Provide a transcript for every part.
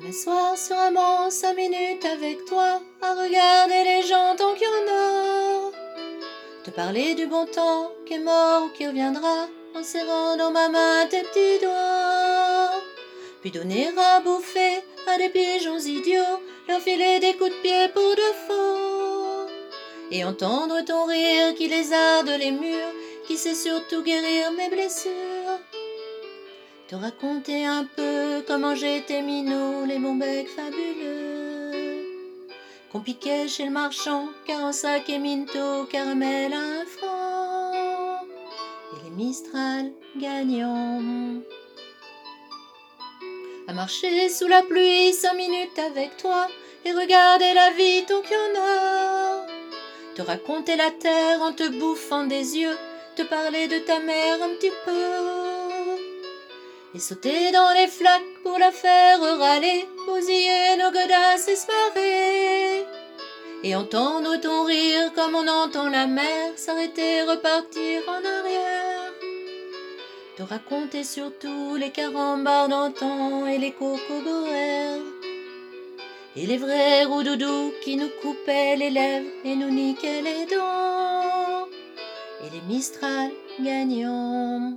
M'asseoir sur un banc 5 minutes avec toi, à regarder les gens tant qu'il y en a. Te parler du bon temps qui est mort ou qui reviendra, en serrant dans ma main tes petits doigts. Puis donner à bouffer à des pigeons idiots, leur filer des coups de pied pour de faux. Et entendre ton rire qui lézarde les murs, qui sait surtout guérir mes blessures. Te raconter un peu comment j'étais minou, les bons becs fabuleux qu'on piquait chez le marchand, car en sac et minto, caramel à 1 franc, et les Mistral gagnants. À marcher sous la pluie 5 minutes avec toi, et regarder la vie tant qu'il y en a. Te raconter la terre en te bouffant des yeux, te parler de ta mère un petit peu. Et sauter dans les flaques pour la faire râler, bousiller nos godasses et se marrer. Et entendre ton rire comme on entend la mer s'arrêter, repartir en arrière. Te raconter surtout les carambars d'antan et les cocoboères. Et les vrais roudoudous qui nous coupaient les lèvres et nous niquaient les dents. Et les Mistral gagnants.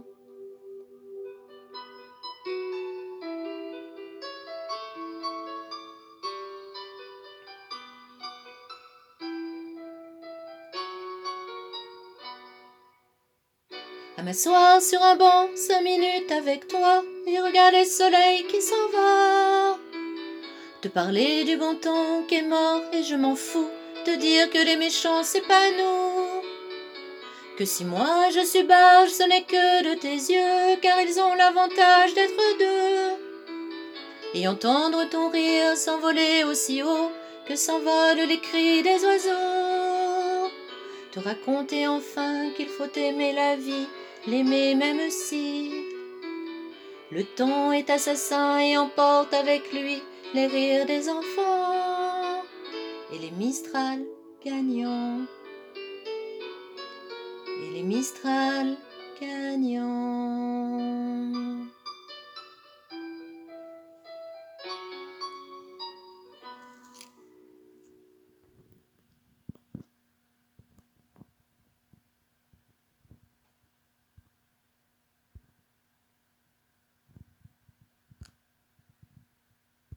À m'asseoir sur un banc 5 minutes avec toi et regarder le soleil qui s'en va. Te parler du bon temps qui est mort et je m'en fous. Te dire que les méchants c'est pas nous. Que si moi je suis barge ce n'est que de tes yeux, car ils ont l'avantage d'être deux. Et entendre ton rire s'envoler aussi haut que s'envolent les cris des oiseaux. Te raconter enfin qu'il faut aimer la vie, l'aimer même si le temps est assassin et emporte avec lui les rires des enfants et les Mistral gagnants. Et les Mistral gagnants.